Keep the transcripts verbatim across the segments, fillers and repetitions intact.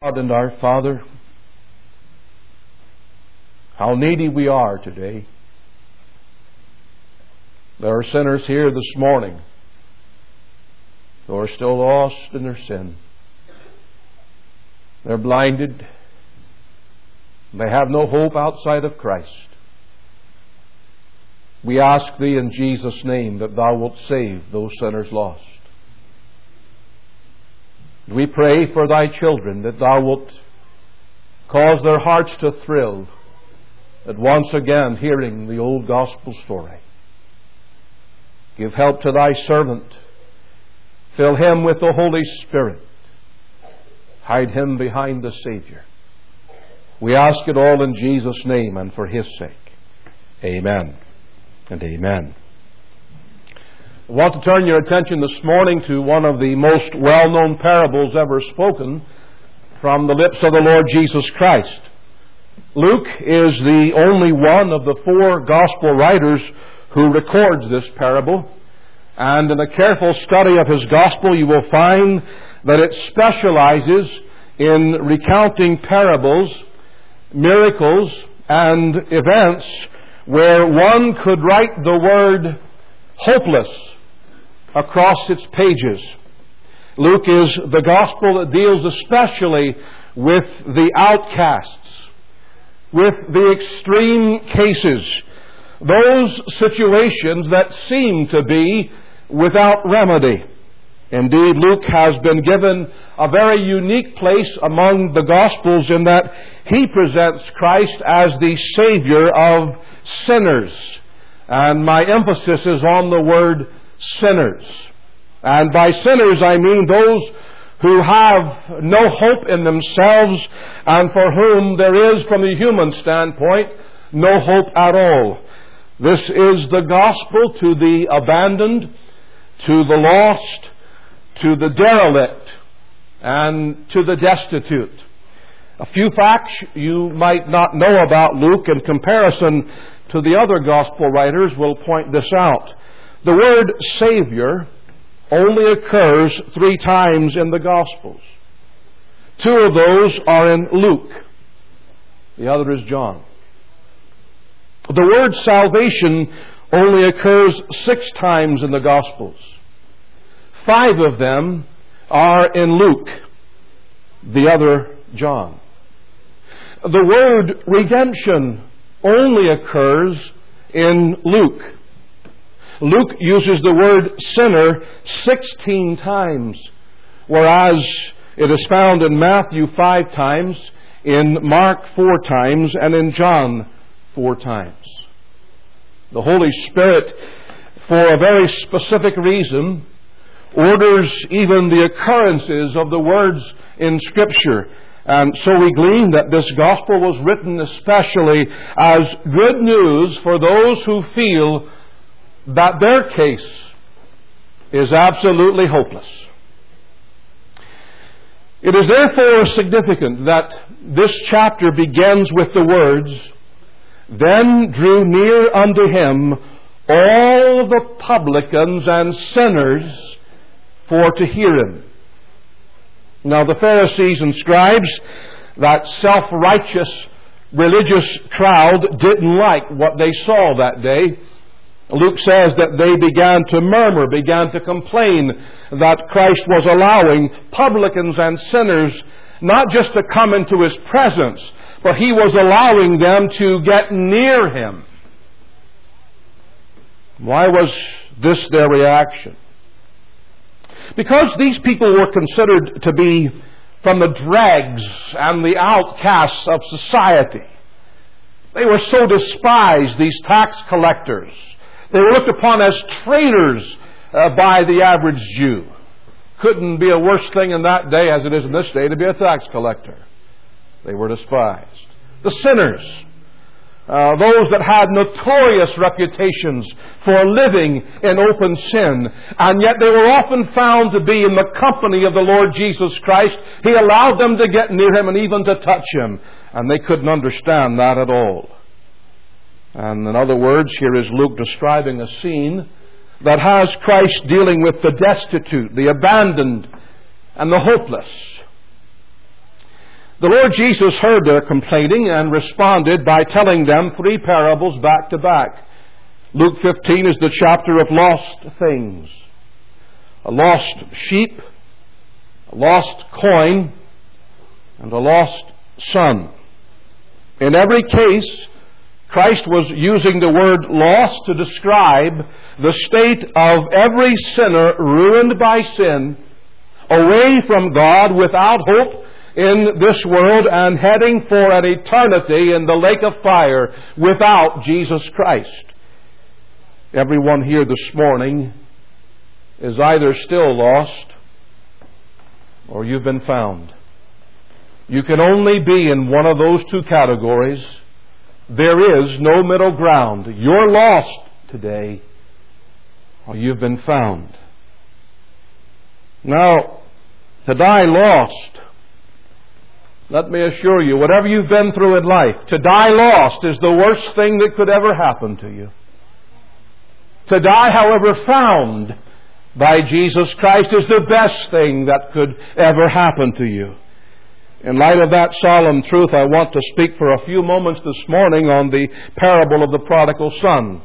God and our Father, how needy we are today. There are sinners here this morning who are still lost in their sin. They're blinded. They have no hope outside of Christ. We ask Thee in Jesus' name that Thou wilt save those sinners lost. We pray for Thy children that Thou wilt cause their hearts to thrill at once again hearing the old gospel story. Give help to Thy servant. Fill him with the Holy Spirit. Hide him behind the Savior. We ask it all in Jesus' name and for His sake. Amen and amen. I want to turn your attention this morning to one of the most well-known parables ever spoken from the lips of the Lord Jesus Christ. Luke is the only one of the four gospel writers who records this parable. And in a careful study of his gospel, you will find that it specializes in recounting parables, miracles, and events where one could write the word hopeless across its pages. Luke is the gospel that deals especially with the outcasts, with the extreme cases, those situations that seem to be without remedy. Indeed, Luke has been given a very unique place among the Gospels in that he presents Christ as the Savior of sinners. And my emphasis is on the word sinners. And by sinners I mean those who have no hope in themselves and for whom there is, from a human standpoint, no hope at all. This is the gospel to the abandoned, to the lost, to the derelict, and to the destitute. A few facts you might not know about Luke in comparison to the other gospel writers will point this out. The word Savior only occurs three times in the Gospels. Two of those are in Luke. The other is John. The word salvation only occurs six times in the Gospels. Five of them are in Luke. The other, John. The word redemption only occurs in Luke. Luke uses the word sinner sixteen times, whereas it is found in Matthew five times, in Mark four times, and in John four times. The Holy Spirit, for a very specific reason, orders even the occurrences of the words in Scripture. And so we glean that this gospel was written especially as good news for those who feel that their case is absolutely hopeless. It is therefore significant that this chapter begins with the words, "Then drew near unto him all the publicans and sinners for to hear him." Now the Pharisees and scribes, that self-righteous religious crowd, didn't like what they saw that day. Luke says that they began to murmur, began to complain that Christ was allowing publicans and sinners not just to come into His presence, but He was allowing them to get near Him. Why was this their reaction? Because these people were considered to be from the dregs and the outcasts of society. They were so despised, these tax collectors. They were looked upon as traitors uh, by the average Jew. Couldn't be a worse thing in that day as it is in this day to be a tax collector. They were despised. The sinners, uh, those that had notorious reputations for living in open sin, and yet they were often found to be in the company of the Lord Jesus Christ. He allowed them to get near Him and even to touch Him, and they couldn't understand that at all. And in other words, here is Luke describing a scene that has Christ dealing with the destitute, the abandoned, and the hopeless. The Lord Jesus heard their complaining and responded by telling them three parables back to back. Luke fifteen is the chapter of lost things. A lost sheep, a lost coin, and a lost son. In every case, Christ was using the word lost to describe the state of every sinner ruined by sin, away from God, without hope in this world, and heading for an eternity in the lake of fire without Jesus Christ. Everyone here this morning is either still lost or you've been found. You can only be in one of those two categories. There is no middle ground. You're lost today or you've been found. Now, to die lost, let me assure you, whatever you've been through in life, to die lost is the worst thing that could ever happen to you. To die, however, found by Jesus Christ is the best thing that could ever happen to you. In light of that solemn truth, I want to speak for a few moments this morning on the parable of the prodigal son.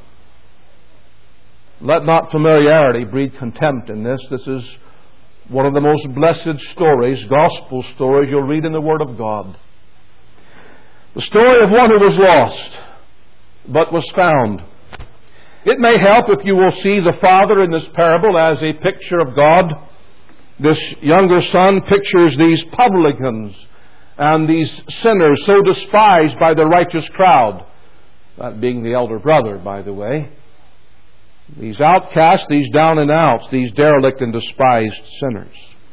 Let not familiarity breed contempt in this. This is one of the most blessed stories, gospel stories, you'll read in the Word of God. The story of one who was lost, but was found. It may help if you will see the father in this parable as a picture of God. This younger son pictures these publicans and these sinners so despised by the righteous crowd. That being the elder brother, by the way. These outcasts, these down and outs, these derelict and despised sinners.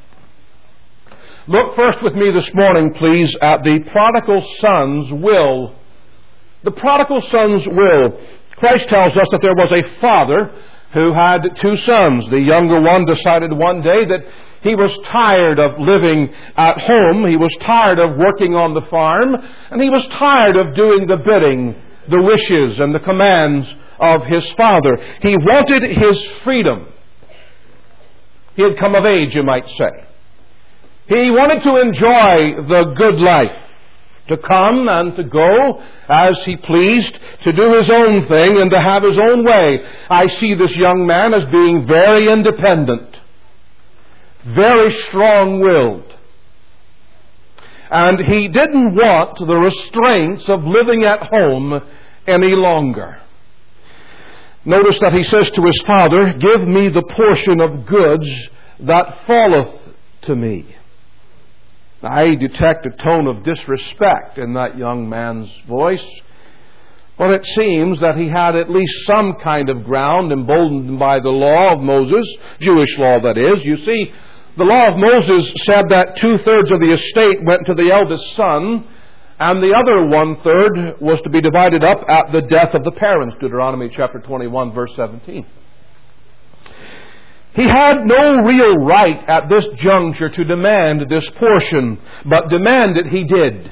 Look first with me this morning, please, at the prodigal son's will. The prodigal son's will. Christ tells us that there was a father who had two sons. The younger one decided one day that he was tired of living at home. He was tired of working on the farm. And he was tired of doing the bidding, the wishes, and the commands of his father. He wanted his freedom. He had come of age, you might say. He wanted to enjoy the good life, to come and to go as he pleased, to do his own thing and to have his own way. I see this young man as being very independent, very strong-willed. And he didn't want the restraints of living at home any longer. Notice that he says to his father, "Give me the portion of goods that falleth to me." I detect a tone of disrespect in that young man's voice, but it seems that he had at least some kind of ground emboldened by the law of Moses, Jewish law that is. You see, the law of Moses said that two-thirds of the estate went to the eldest son, and the other one-third was to be divided up at the death of the parents, Deuteronomy chapter twenty-one, verse seventeen. He had no real right at this juncture to demand this portion, but demand it he did.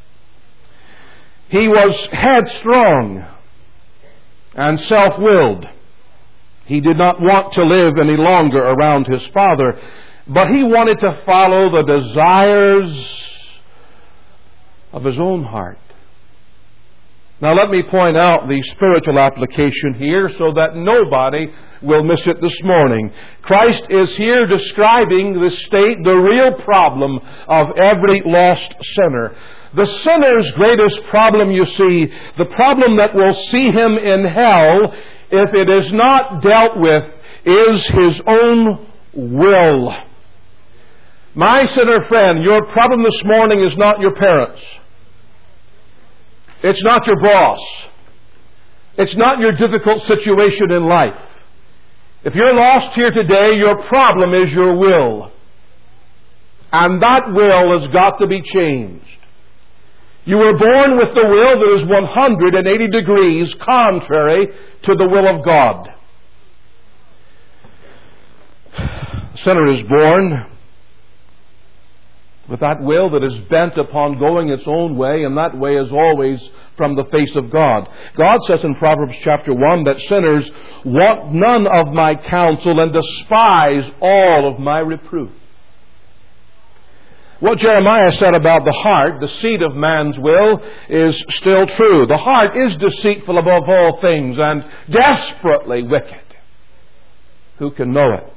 He was headstrong and self-willed. He did not want to live any longer around his father, but he wanted to follow the desires of his own heart. Now let me point out the spiritual application here so that nobody will miss it this morning. Christ is here describing the state, the real problem of every lost sinner. The sinner's greatest problem, you see, the problem that will see him in hell if it is not dealt with, is his own will. My sinner friend, your problem this morning is not your parents. It's not your boss. It's not your difficult situation in life. If you're lost here today, your problem is your will. And that will has got to be changed. You were born with the will that is one hundred eighty degrees contrary to the will of God. The sinner is born with that will that is bent upon going its own way, and that way is always from the face of God. God says in Proverbs chapter one that sinners want none of my counsel and despise all of my reproof. What Jeremiah said about the heart, the seat of man's will, is still true. The heart is deceitful above all things and desperately wicked. Who can know it?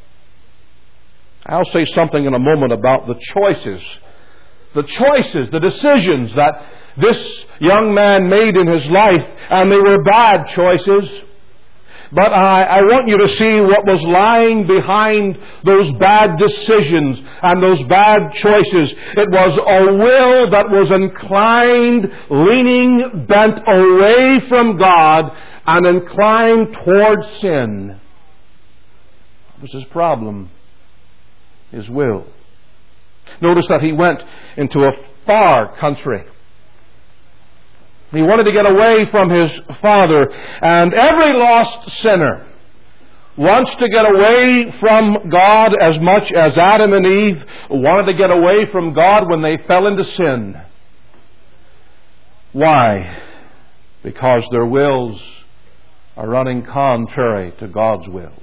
I'll say something in a moment about the choices, the choices, the decisions that this young man made in his life, and they were bad choices. But I, I want you to see what was lying behind those bad decisions and those bad choices. It was a will that was inclined, leaning, bent away from God and inclined towards sin. That was his problem, his will. Notice that he went into a far country. He wanted to get away from his father. And every lost sinner wants to get away from God as much as Adam and Eve wanted to get away from God when they fell into sin. Why? Because their wills are running contrary to God's will.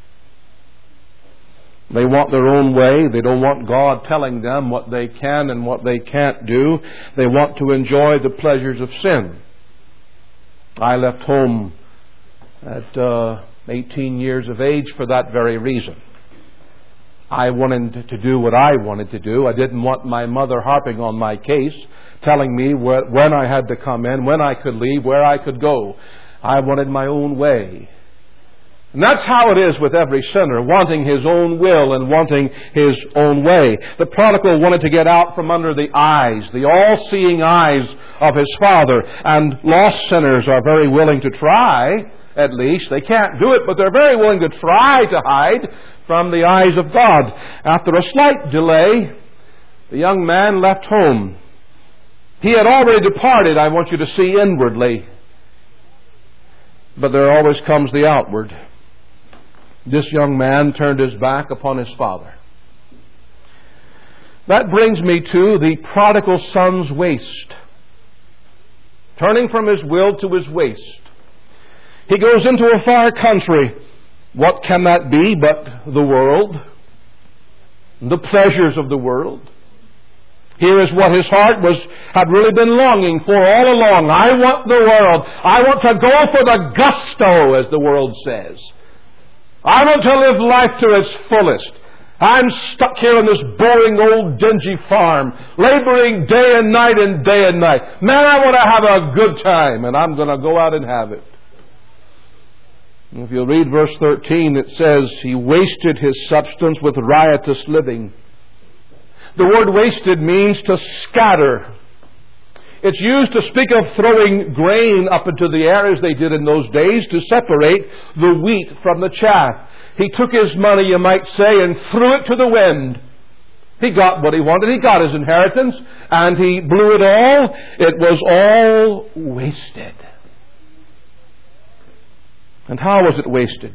They want their own way. They don't want God telling them what they can and what they can't do. They want to enjoy the pleasures of sin. I left home at uh, eighteen years of age for that very reason. I wanted to do what I wanted to do. I didn't want my mother harping on my case, telling me wh- when I had to come in, when I could leave, where I could go. I wanted my own way. And that's how it is with every sinner, wanting his own will and wanting his own way. The prodigal wanted to get out from under the eyes, the all-seeing eyes of his father. And lost sinners are very willing to try, at least. They can't do it, but they're very willing to try to hide from the eyes of God. After a slight delay, the young man left home. He had already departed, I want you to see, inwardly. But there always comes the outward. This young man turned his back upon his father. That brings me to the prodigal son's waste. Turning from his will to his waste. He goes into a far country. What can that be but the world? The pleasures of the world. Here is what his heart was had really been longing for all along. I want the world. I want to go for the gusto, as the world says. I want to live life to its fullest. I'm stuck here on this boring old dingy farm, laboring day and night and day and night. Man, I want to have a good time, and I'm going to go out and have it. And if you read verse thirteen, it says, he wasted his substance with riotous living. The word wasted means to scatter. It's used to speak of throwing grain up into the air, as they did in those days, to separate the wheat from the chaff. He took his money, you might say, and threw it to the wind. He got what he wanted. He got his inheritance, and he blew it all. It was all wasted. And how was it wasted?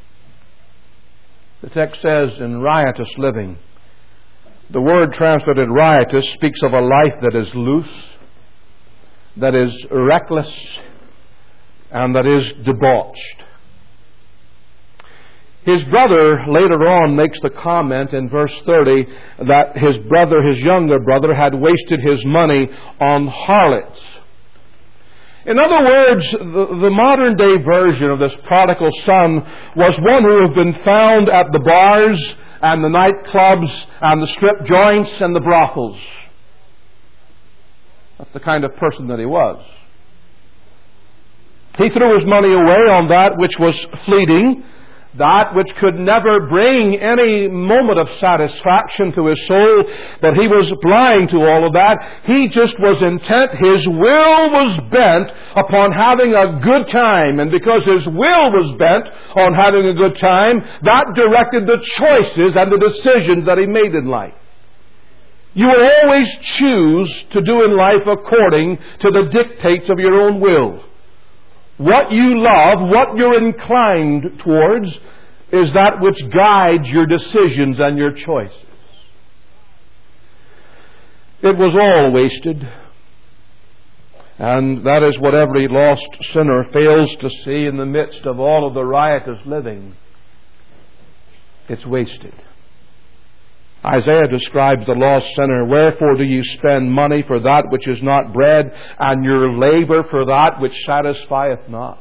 The text says, in riotous living. The word translated riotous speaks of a life that is loose, that is reckless, and that is debauched. His brother later on makes the comment in verse thirty that his brother, his younger brother, had wasted his money on harlots. In other words, the, the modern day version of this prodigal son was one who had been found at the bars and the nightclubs and the strip joints and the brothels. That's the kind of person that he was. He threw his money away on that which was fleeting, that which could never bring any moment of satisfaction to his soul, but he was blind to all of that. He just was intent. His will was bent upon having a good time, and because his will was bent on having a good time, that directed the choices and the decisions that he made in life. You will always choose to do in life according to the dictates of your own will. What you love, what you're inclined towards, is that which guides your decisions and your choices. It was all wasted. And that is what every lost sinner fails to see in the midst of all of the riotous living. It's wasted. Isaiah describes the lost sinner, "Wherefore do you spend money for that which is not bread, and your labor for that which satisfieth not?"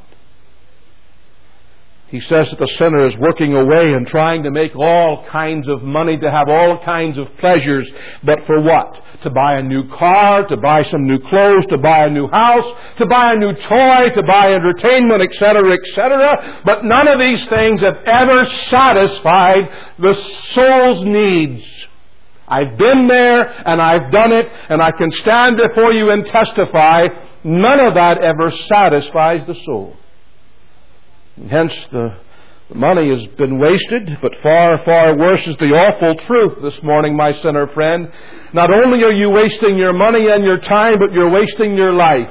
He says that the sinner is working away and trying to make all kinds of money, to have all kinds of pleasures. But for what? To buy a new car, to buy some new clothes, to buy a new house, to buy a new toy, to buy entertainment, et cetera, et cetera. But none of these things have ever satisfied the soul's needs. I've been there and I've done it, and I can stand before you and testify, none of that ever satisfies the soul. Hence, the, the money has been wasted, but far, far worse is the awful truth this morning, my sinner friend. Not only are you wasting your money and your time, but you're wasting your life.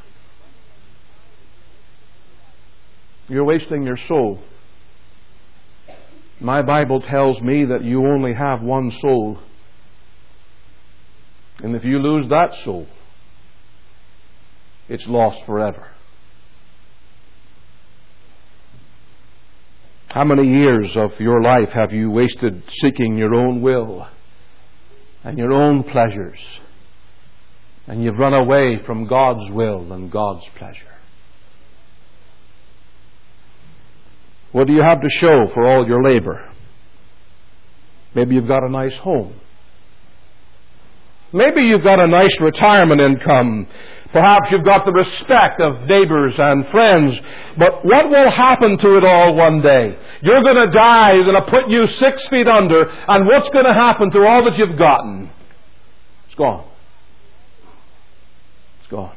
You're wasting your soul. My Bible tells me that you only have one soul. And if you lose that soul, it's lost forever. How many years of your life have you wasted seeking your own will and your own pleasures, and you've run away from God's will and God's pleasure? What do you have to show for all your labor? Maybe you've got a nice home. Maybe you've got a nice retirement income. Perhaps you've got the respect of neighbors and friends. But what will happen to it all one day? You're going to die. You're going to put you six feet under. And what's going to happen to all that you've gotten? It's gone. It's gone.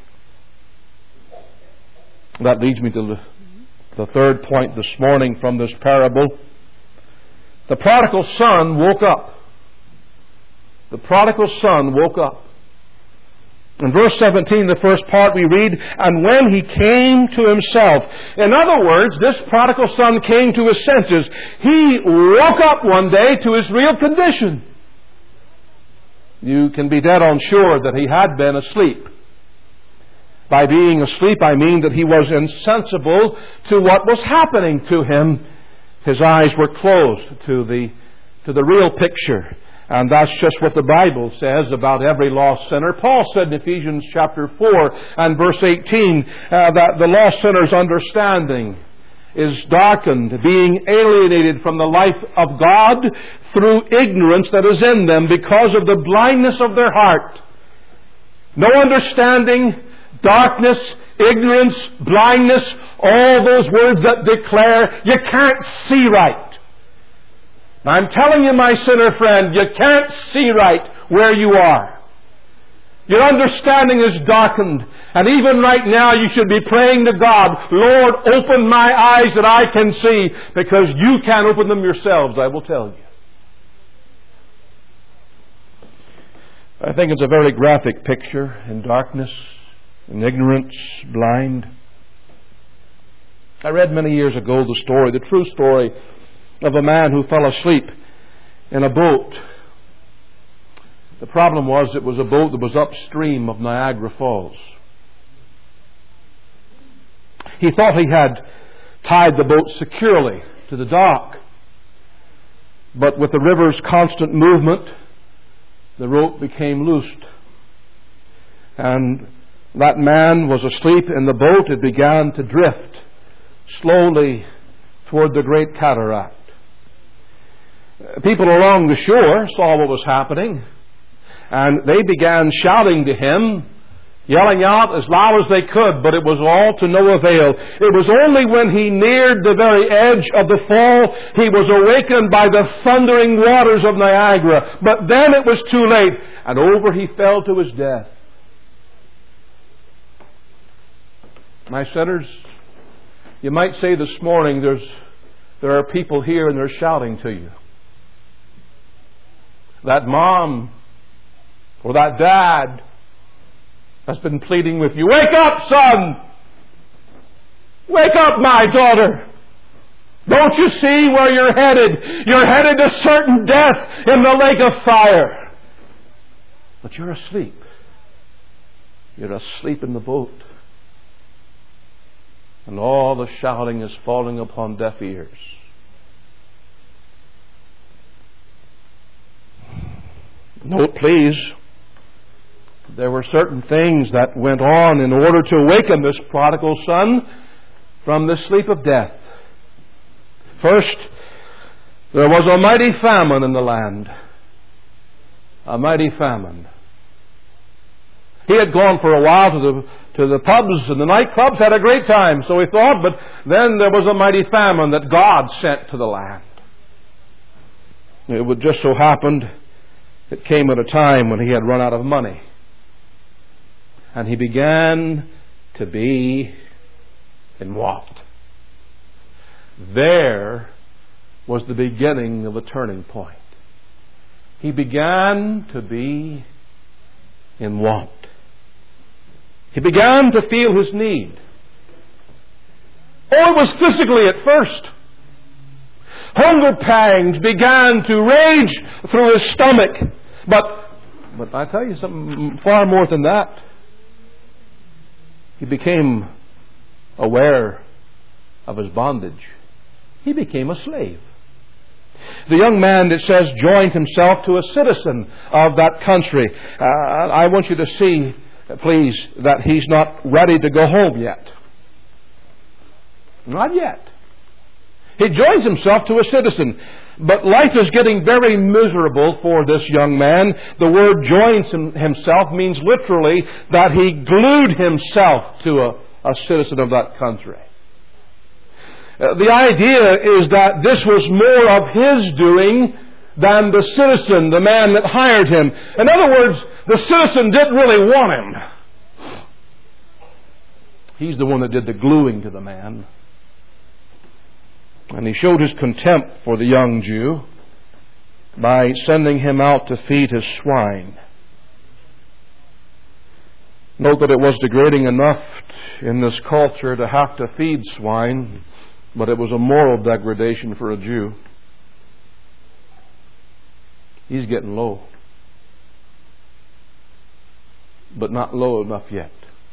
That leads me to the, the third point this morning from this parable. The prodigal son woke up. The prodigal son woke up. In verse seventeen, the first part, we read, "And when he came to himself." In other words, this prodigal son came to his senses. He woke up one day to his real condition. You can be dead on sure that he had been asleep. By being asleep, I mean that he was insensible to what was happening to him. His eyes were closed to the, to the real picture. And that's just what the Bible says about every lost sinner. Paul said in Ephesians chapter four and verse eighteen uh, that the lost sinner's understanding is darkened, being alienated from the life of God through ignorance that is in them because of the blindness of their heart. No understanding, darkness, ignorance, blindness, all those words that declare you can't see right. I'm telling you, my sinner friend, you can't see right where you are. Your understanding is darkened. And even right now you should be praying to God, "Lord, open my eyes that I can see," because you can't open them yourselves, I will tell you. I think it's a very graphic picture in darkness, in ignorance, blind. I read many years ago the story, the true story, of a man who fell asleep in a boat. The problem was it was a boat that was upstream of Niagara Falls. He thought he had tied the boat securely to the dock, but with the river's constant movement, the rope became loosed. And that man was asleep in the boat. It began to drift slowly toward the great cataract. People along the shore saw what was happening, and they began shouting to him, yelling out as loud as they could, but it was all to no avail. It was only when he neared the very edge of the fall, he was awakened by the thundering waters of Niagara. But then it was too late, and over he fell to his death. My sinners, you might say this morning, there's there are people here and they're shouting to you. That mom or that dad has been pleading with you, "Wake up, son! Wake up, my daughter! Don't you see where you're headed? You're headed to certain death in the lake of fire." But you're asleep. You're asleep in the boat. And all the shouting is falling upon deaf ears. Note, please, there were certain things that went on in order to awaken this prodigal son from the sleep of death. First, there was a mighty famine in the land. A mighty famine. He had gone for a while to the to the pubs and the nightclubs, had a great time, so he thought, but then there was a mighty famine that God sent to the land. It would just so happened it came at a time when he had run out of money. And he began to be in want. There was the beginning of a turning point. He began to be in want. He began to feel his need. Oh, it was physically at first. Hunger pangs began to rage through his stomach. But, but I tell you something far more than that. He became aware of his bondage. He became a slave. The young man, it says, joined himself to a citizen of that country. Uh, I want you to see, please, that he's not ready to go home yet. Not yet. He joins himself to a citizen. But life is getting very miserable for this young man. The word joins him, himself means literally that he glued himself to a, a citizen of that country. Uh, the idea is that this was more of his doing than the citizen, the man that hired him. In other words, the citizen didn't really want him. He's the one that did the gluing to the man. And he showed his contempt for the young Jew by sending him out to feed his swine. Note that it was degrading enough in this culture to have to feed swine, but it was a moral degradation for a Jew. He's getting low. But not low enough yet.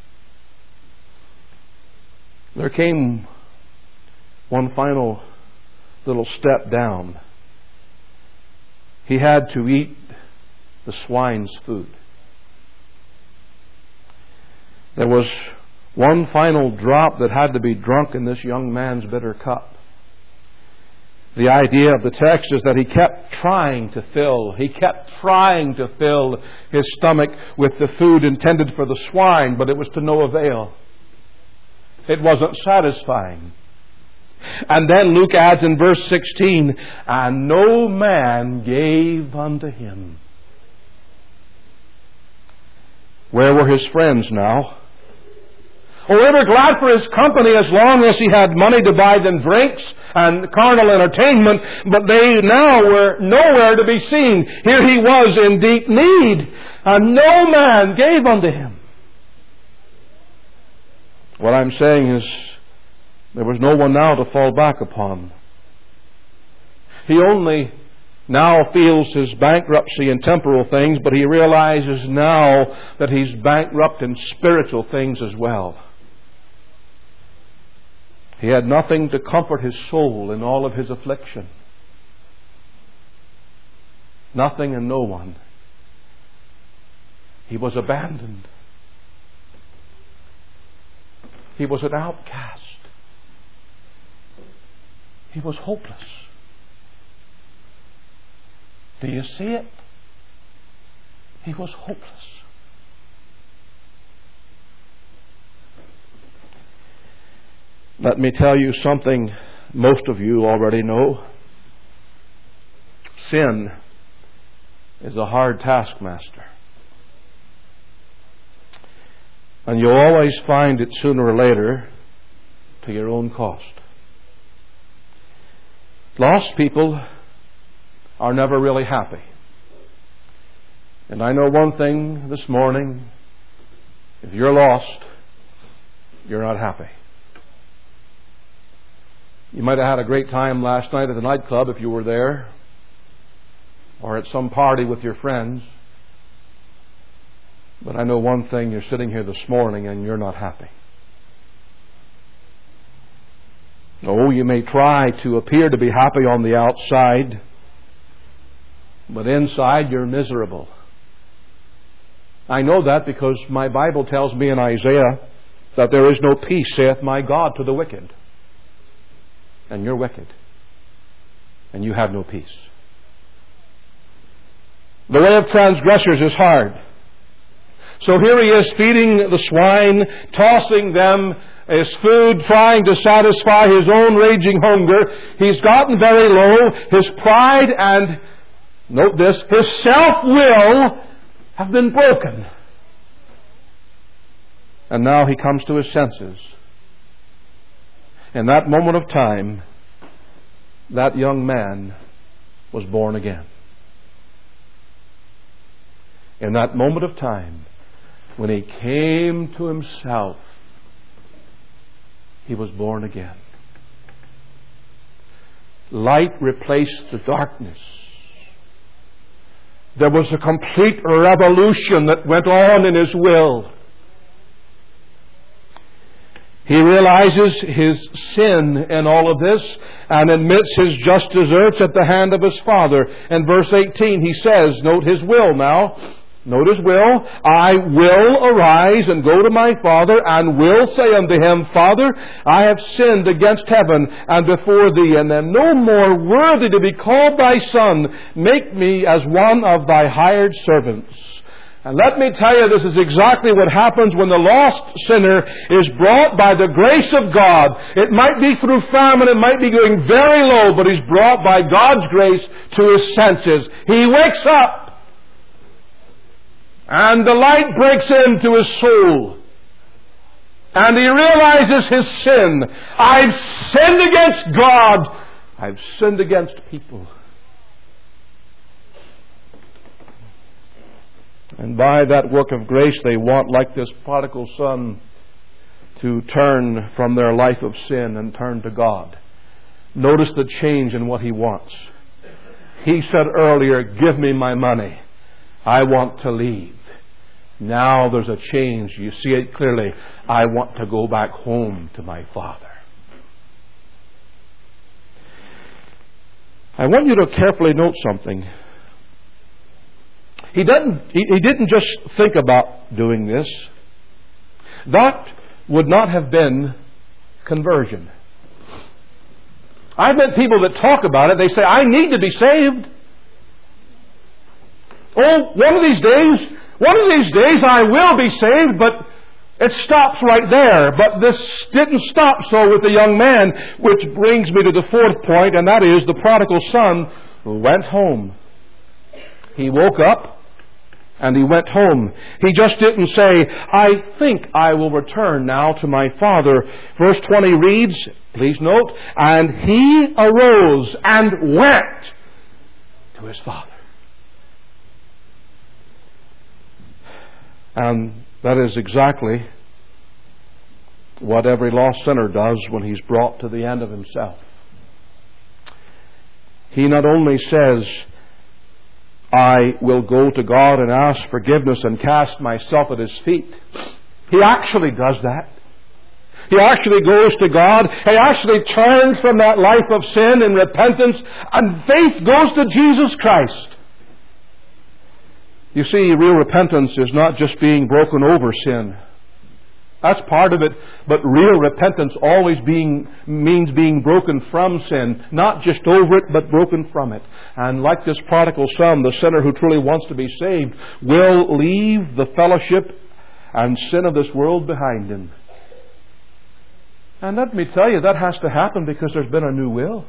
There came one final little step down. He had to eat the swine's food. There was one final drop that had to be drunk in this young man's bitter cup. The idea of the text is that he kept trying to fill, he kept trying to fill his stomach with the food intended for the swine, but it was to no avail. It wasn't satisfying. And then Luke adds in verse sixteen, and no man gave unto him. Where were his friends now? Oh, they were glad for his company as long as he had money to buy them drinks and carnal entertainment, but they now were nowhere to be seen. Here he was in deep need, and no man gave unto him. What I'm saying is, there was no one now to fall back upon. He only now feels his bankruptcy in temporal things, but he realizes now that he's bankrupt in spiritual things as well. He had nothing to comfort his soul in all of his affliction. Nothing and no one. He was abandoned. He was an outcast. He was hopeless. Do you see it? He was hopeless. Let me tell you something most of you already know. Sin is a hard taskmaster. And you'll always find it sooner or later to your own cost. Lost people are never really happy. And I know one thing this morning. If you're lost, you're not happy. You might have had a great time last night at the nightclub if you were there, or at some party with your friends. But I know one thing, you're sitting here this morning and you're not happy. Oh, you may try to appear to be happy on the outside, but inside you're miserable. I know that because my Bible tells me in Isaiah that there is no peace, saith my God, to the wicked. And you're wicked. And you have no peace. The way of transgressors is hard. So here he is feeding the swine, tossing them his food, trying to satisfy his own raging hunger. He's gotten very low. His pride and, note this, his self-will have been broken. And now he comes to his senses. In that moment of time, that young man was born again. In that moment of time, when he came to himself, he was born again. Light replaced the darkness. There was a complete revolution that went on in his will. He realizes his sin in all of this and admits his just deserts at the hand of his Father. In verse eighteen he says, note his will now, note his will, I will arise and go to my father and will say unto him, Father, I have sinned against heaven and before thee, and am no more worthy to be called thy son. Make me as one of thy hired servants. And let me tell you, this is exactly what happens when the lost sinner is brought by the grace of God. It might be through famine, it might be going very low, but he's brought by God's grace to his senses. He wakes up, and the light breaks into his soul. And he realizes his sin. I've sinned against God. I've sinned against people. And by that work of grace, they want, like this prodigal son, to turn from their life of sin and turn to God. Notice the change in what he wants. He said earlier, give me my money. I want to leave. Now there's a change. You see it clearly. I want to go back home to my Father. I want you to carefully note something. He didn't, he, he didn't just think about doing this. That would not have been conversion. I've met people that talk about it. They say, I need to be saved. Oh, one of these days, one of these days I will be saved, but it stops right there. But this didn't stop so with the young man, which brings me to the fourth point, and that is the prodigal son went home. He woke up and he went home. He just didn't say, I think I will return now to my father. Verse twenty reads, please note, and he arose and went to his father. And that is exactly what every lost sinner does when he's brought to the end of himself. He not only says, I will go to God and ask forgiveness and cast myself at His feet. He actually does that. He actually goes to God. He actually turns from that life of sin and repentance, and faith goes to Jesus Christ. You see, real repentance is not just being broken over sin. That's part of it. But real repentance always being means being broken from sin. Not just over it, but broken from it. And like this prodigal son, the sinner who truly wants to be saved will leave the fellowship and sin of this world behind him. And let me tell you, that has to happen because there's been a new will.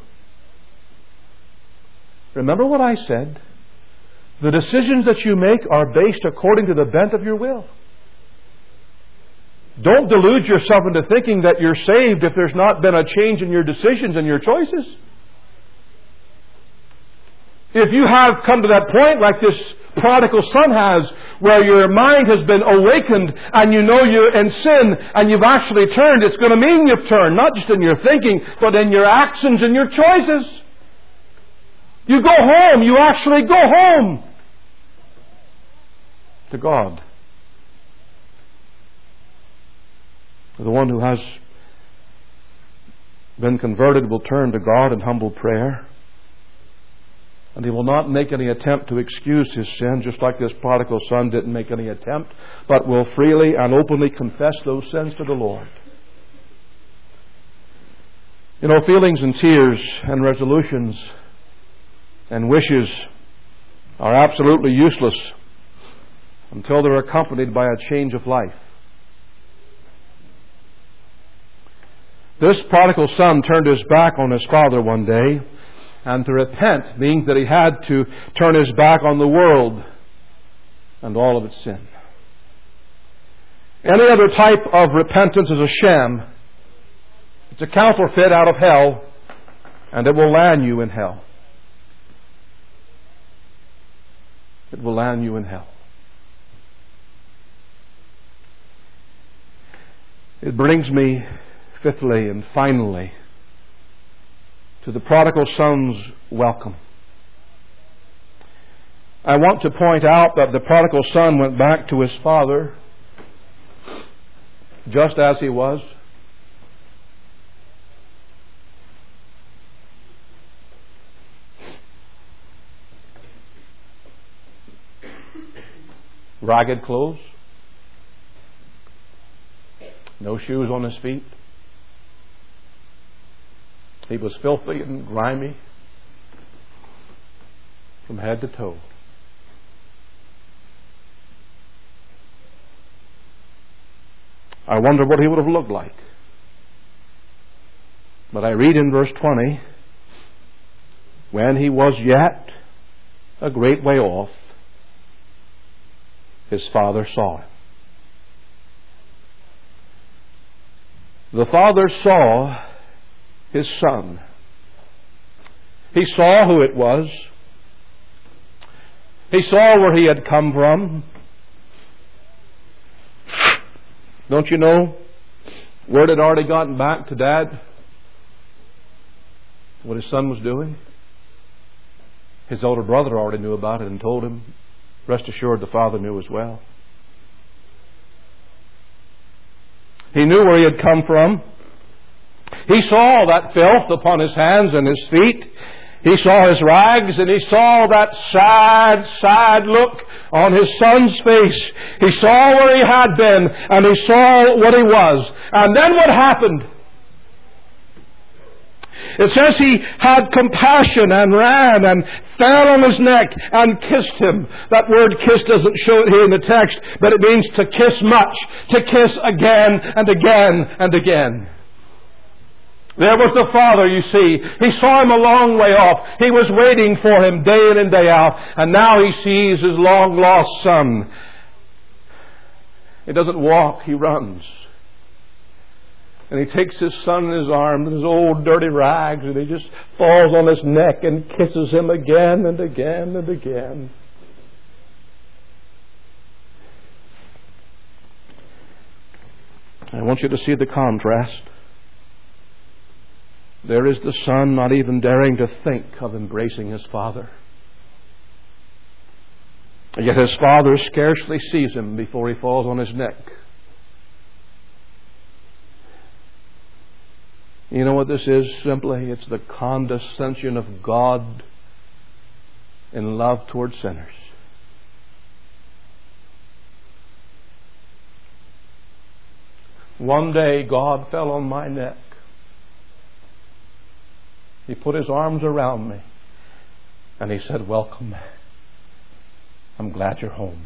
Remember what I said? The decisions that you make are based according to the bent of your will. Don't delude yourself into thinking that you're saved if there's not been a change in your decisions and your choices. If you have come to that point like this prodigal son has, where your mind has been awakened and you know you're in sin and you've actually turned, it's going to mean you've turned, not just in your thinking, but in your actions and your choices. You go home. You actually go home to God. The one who has been converted will turn to God in humble prayer. And he will not make any attempt to excuse his sin, just like this prodigal son didn't make any attempt, but will freely and openly confess those sins to the Lord. You know, feelings and tears and resolutions and wishes are absolutely useless until they're accompanied by a change of life. This prodigal son turned his back on his father one day, and to repent means that he had to turn his back on the world and all of its sin. Any other type of repentance is a sham. It's a counterfeit out of hell, and it will land you in hell. It will land you in hell. It brings me, fifthly and finally, to the prodigal son's welcome. I want to point out that the prodigal son went back to his father just as he was. Ragged clothes, no shoes on his feet. He was filthy and grimy from head to toe. I wonder what he would have looked like. But I read in verse twenty, when he was yet a great way off, his father saw him. The father saw his son. He saw who it was. He saw where he had come from. Don't you know? Word had already gotten back to Dad what his son was doing. His older brother already knew about it and told him. Rest assured, the father knew as well. He knew where he had come from. He saw that filth upon his hands and his feet. He saw his rags, and he saw that sad, sad look on his son's face. He saw where he had been, and he saw what he was. And then what happened? It says he had compassion and ran and fell on his neck and kissed him. That word kiss doesn't show it here in the text, but it means to kiss much, to kiss again and again and again. There was the father, you see. He saw him a long way off. He was waiting for him day in and day out. And now he sees his long-lost son. He doesn't walk, he runs. And he takes his son in his arms, in his old dirty rags, and he just falls on his neck and kisses him again and again and again. I want you to see the contrast. There is the son not even daring to think of embracing his father. Yet his father scarcely sees him before he falls on his neck. You know what this is? Simply, it's the condescension of God in love toward sinners. One day God fell on my neck. He put his arms around me and he said, "Welcome. I'm glad you're home."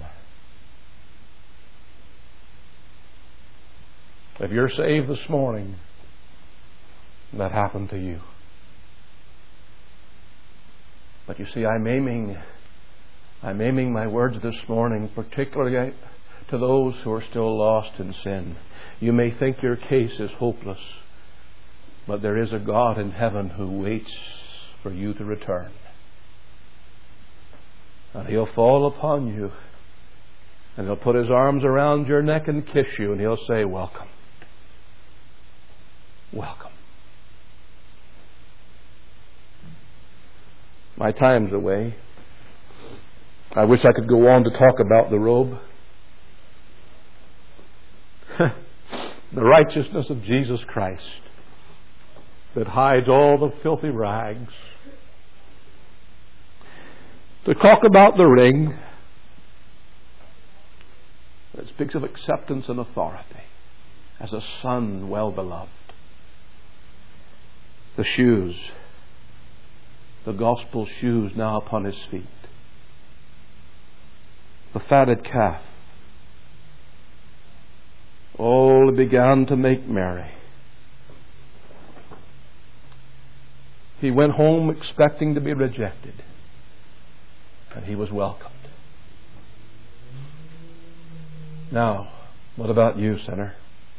If you're saved this morning, that happened to you. But you see, I'm aiming, I'm aiming my words this morning particularly to those who are still lost in sin. You may think your case is hopeless, but there is a God in heaven who waits for you to return. And He'll fall upon you, and He'll put His arms around your neck and kiss you, and He'll say, "Welcome. Welcome." My time's away. I wish I could go on to talk about the robe. The righteousness of Jesus Christ that hides all the filthy rags. to talk about the ring that speaks of acceptance and authority as a son well beloved. The shoes, the gospel shoes now upon his feet. The fatted calf. All began to make merry. He went home expecting to be rejected, and he was welcomed. Now, what about you, sinner?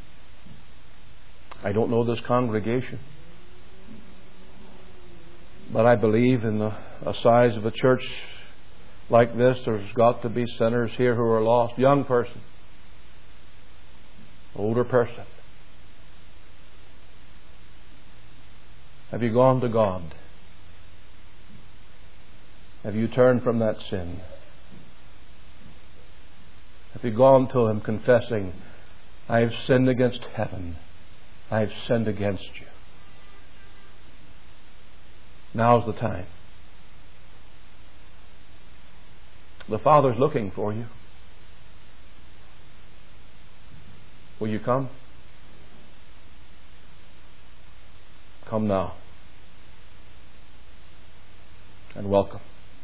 I don't know this congregation, but I believe in the a size of a church like this, there's got to be sinners here who are lost. Young person, older person. Have you gone to God? Have you turned from that sin? Have you gone to Him confessing, I have sinned against heaven, I have sinned against you? Now's the time. The Father's looking for you. Will you come? Come now. And welcome.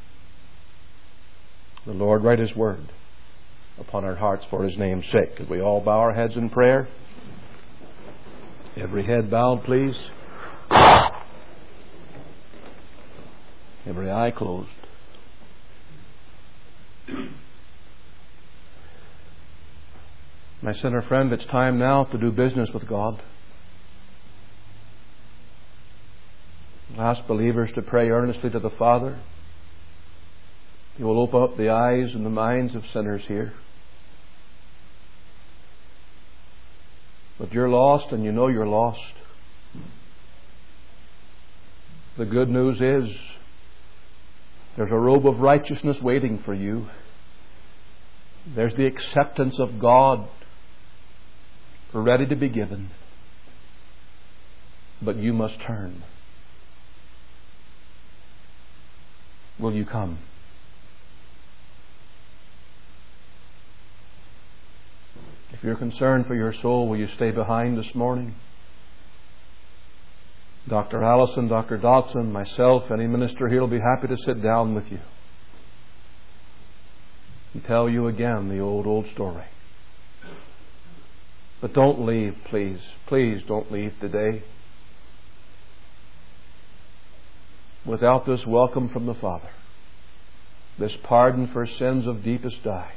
The Lord write His word upon our hearts for His name's sake. Could we all bow our heads in prayer? Every head bowed, please. Every eye closed. My sinner friend, it's time now to do business with God. Ask believers to pray earnestly to the Father. He will open up the eyes and the minds of sinners here. But you're lost, and you know you're lost. The good news is there's a robe of righteousness waiting for you. There's the acceptance of God ready to be given. But you must turn. Will you come? If you're concerned for your soul, will you stay behind this morning? Doctor Allison, Doctor Dodson, myself, any minister here will be happy to sit down with you and tell you again the old, old story. But don't leave, please. Please don't leave today without this welcome from the Father, this pardon for sins of deepest dye.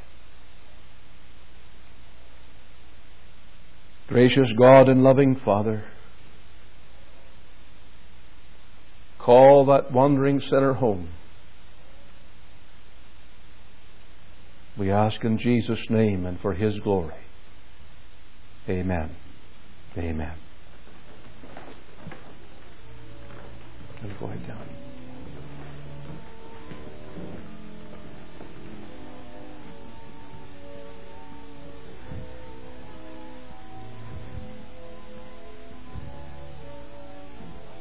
Gracious God and loving Father, call that wandering sinner home. We ask in Jesus' name and for His glory. Amen.